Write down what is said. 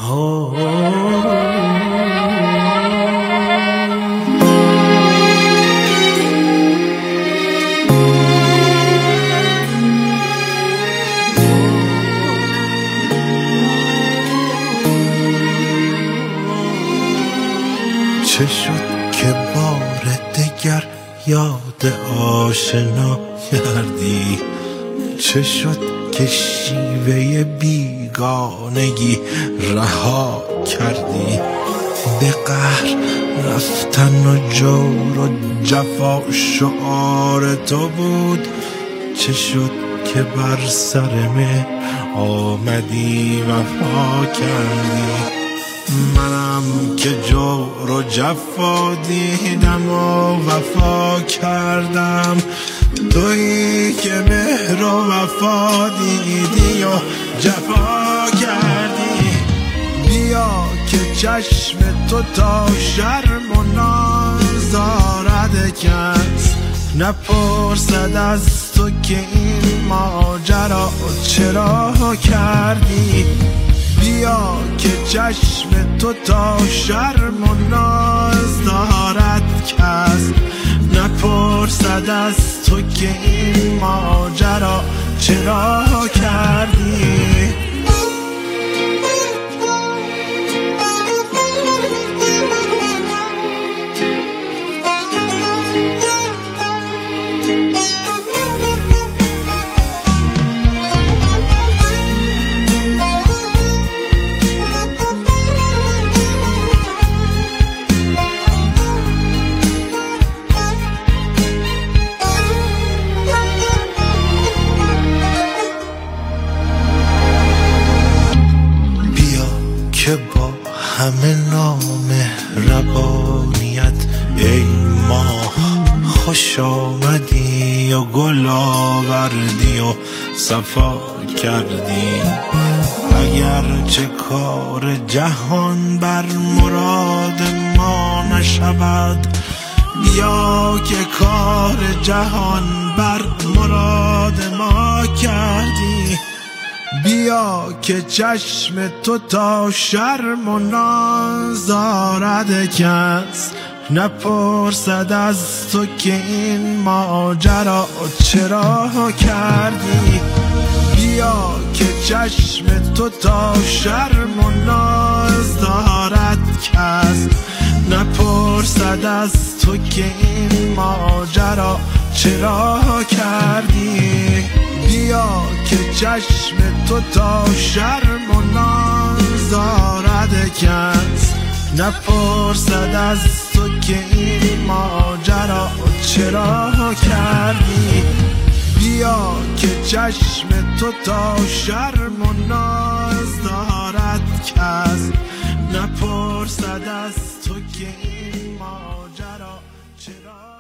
چه شد که بار دگر یاد آشنا کردی؟ چه شد که شیوه بیگانگی رها کردی؟ به قهر رفتن و جور و جفا شعار تو بود. چه شد که بر سر مهر آمدی وفا کردی؟ منم که جور و جفا دیدم و وفا کردم، تویی که مهر و وفا دیدی و جفا کردی. بیا که چشم تو تا شرم و ناز دارد کس، نپرسد از تو که این ماجرا چرا کردی. بیا که چشم تو تا شرم و ناز دارد کس، نپرسد از تو که این ماجرا چرا کردی. که با همه نامهربانیت ای ماه خوش آمدی و گل آوردی و صفا کردی. اگر چه کار جهان بر مراد ما نشود، بیا که کار جهان بر مراد ما کردی. بیا که چشم تو تا شرم و ناز دارد کس، نپرسد از تو که این ماجرا چرا کردی. بیا که چشم تو تا شرم و ناز دارد کس، نپرسد از تو که این ماجرا چرا کردی. بیا که چشم تو تا شرم و ناز دارد کس، نپرسد از تو که این ماجرا چرا کردی. بیا که چشم تو تا شرم و ناز دارد کس، نپرسد از تو که این ماجرا چرا